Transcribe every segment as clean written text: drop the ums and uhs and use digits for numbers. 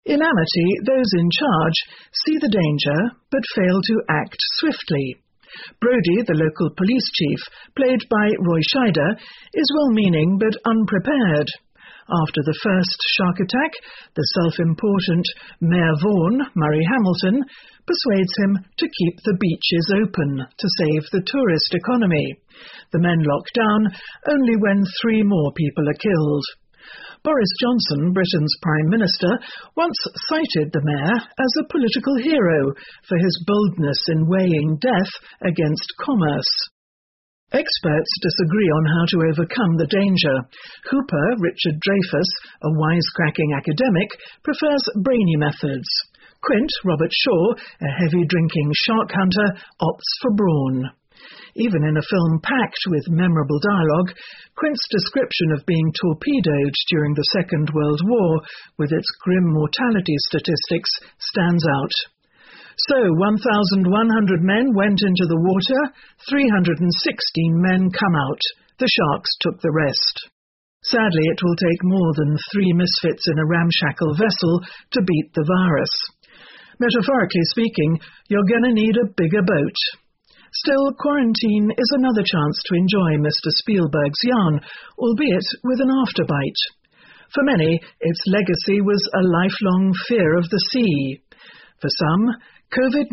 In Amity, those in charge see the danger but fail to act swiftly. Brodie, the local police chief, played by Roy Scheider, is well-meaning but unprepared. After the first shark attack, the self-important Mayor Vaughan, Murray Hamilton, persuades him to keep the beaches open to save the tourist economy. The men lock down only when 3 more people are killed. Boris Johnson, Britain's Prime Minister, once cited the mayor as a political hero for his boldness in weighing death against commerce. Experts disagree on how to overcome the danger. Hooper, Richard Dreyfuss, a wisecracking academic, prefers brainy methods. Quint, Robert Shaw, a heavy-drinking shark hunter, opts for brawn. Even in a film packed with memorable dialogue, Quint's description of being torpedoed during the Second World War, with its grim mortality statistics, stands out. So 1,100 men went into the water, 316 men come out. The sharks took the rest. Sadly, it will take more than 3 misfits in a ramshackle vessel to beat the virus. Metaphorically speaking, you're gonna need a bigger boat. Still, quarantine is another chance to enjoy Mr. Spielberg's yarn, albeit with an afterbite. For many, its legacy was a lifelong fear of the sea. For some,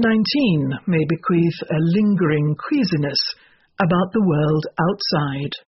COVID-19 may bequeath a lingering queasiness about the world outside.